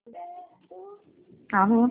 Alô?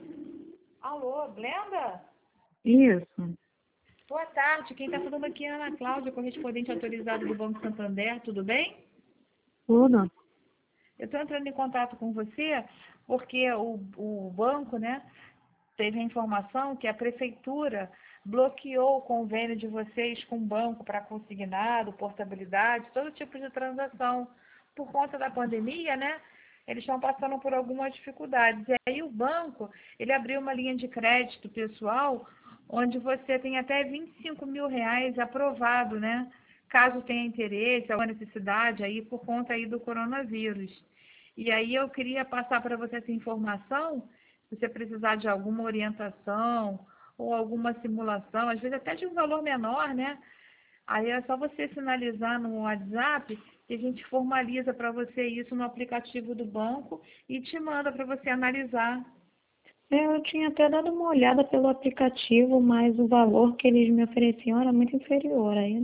Alô, Blenda? Isso. Boa tarde. Quem está falando aqui é a Ana Cláudia, correspondente autorizada do Banco Santander. Tudo bem? Tudo? Eu estou entrando em contato com você porque o banco, né, teve a informação que a prefeitura bloqueou o convênio de vocês com o banco para consignado, portabilidade, todo tipo de transação. Por conta da pandemia, né? Eles estão passando por algumas dificuldades. E aí o banco, ele abriu uma linha de crédito pessoal, onde você tem até R$ 25.000 aprovado, né? Caso tenha interesse, alguma necessidade aí por conta aí do coronavírus. E aí eu queria passar para você essa informação, se você precisar de alguma orientação ou alguma simulação, às vezes até de um valor menor, né? Aí é só você sinalizar no WhatsApp e a gente formaliza para você isso no aplicativo do banco e te manda para você analisar. Eu tinha até dado uma olhada pelo aplicativo, mas o valor que eles me ofereciam era muito inferior. Aí eu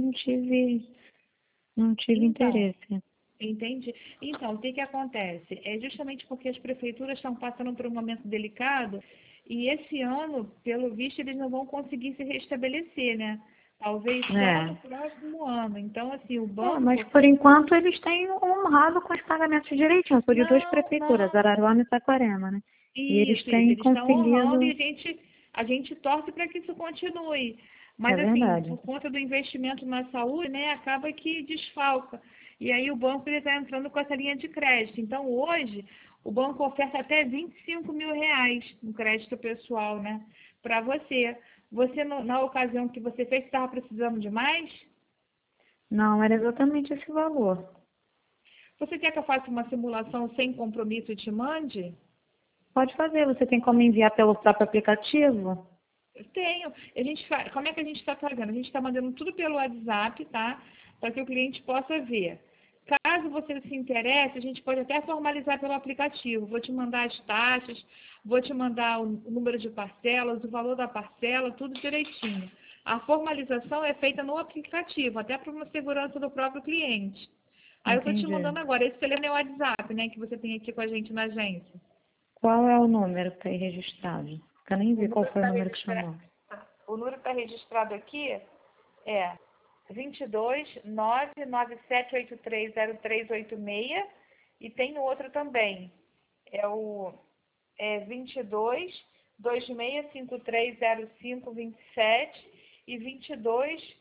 não tive Então, interesse. entende? Então, o que que acontece? É justamente porque as prefeituras estão passando por um momento delicado e esse ano, pelo visto, eles não vão conseguir se restabelecer, né? Talvez só no É. próximo ano. Então, assim, o Mas banco. por enquanto eles têm honrado com os pagamentos direitinho. Eu sou de duas Não, prefeituras, não. Araruama e Saquarema, né? E eles Isso, têm eles estão honrando e conseguido. a gente torce para que isso continue. É Mas, assim, verdade. por conta do investimento na saúde, né, acaba que desfalca. E aí o banco está entrando com essa linha de crédito. Então, hoje, o banco oferta até R$ 25.000 no crédito pessoal, né, para você. Você, na ocasião que você fez, estava precisando de mais? Não, era exatamente esse valor. Você quer que eu faça uma simulação sem compromisso e te mande? Pode fazer, você tem como enviar pelo próprio aplicativo? Eu tenho. Como é que a gente está fazendo? A gente está mandando tudo pelo WhatsApp, tá? Para que o cliente possa ver. Caso você se interesse, a gente pode até formalizar pelo aplicativo. Vou te mandar as taxas, vou te mandar o número de parcelas, o valor da parcela, tudo direitinho. A formalização é feita no aplicativo, até para uma segurança do próprio cliente. Aí eu estou te Entendi. mandando agora. Esse telefone é o WhatsApp, né? Que você tem aqui com a gente na agência. Qual é o número que está aí registrado? Eu nem O vi qual número foi o está número que registrado. chamou. O número que está registrado aqui é 22 997830386 e tem o outro também. É o 22 26530527 e 22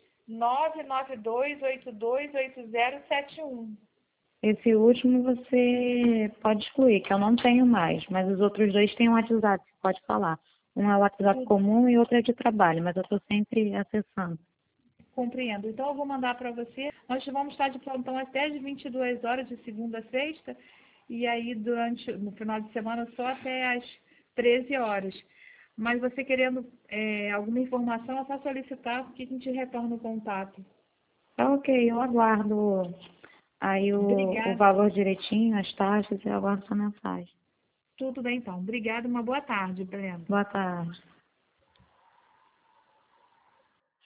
992828071. Esse último você pode excluir, que eu não tenho mais, mas os outros dois têm um WhatsApp, você pode falar. Um é o WhatsApp Tudo comum e outro é de trabalho, mas eu estou sempre acessando. compreendo. Então eu vou mandar para você. Nós vamos estar de plantão até às 22 horas de segunda a sexta e aí no final de semana só até às 13 horas. Mas você querendo alguma informação, é só solicitar que a gente retorna o contato. Tá, ok, eu aguardo aí o Obrigada. valor direitinho, as taxas, e eu aguardo sua mensagem. Tudo bem então. Obrigada, uma boa tarde, Brenda. Boa tarde.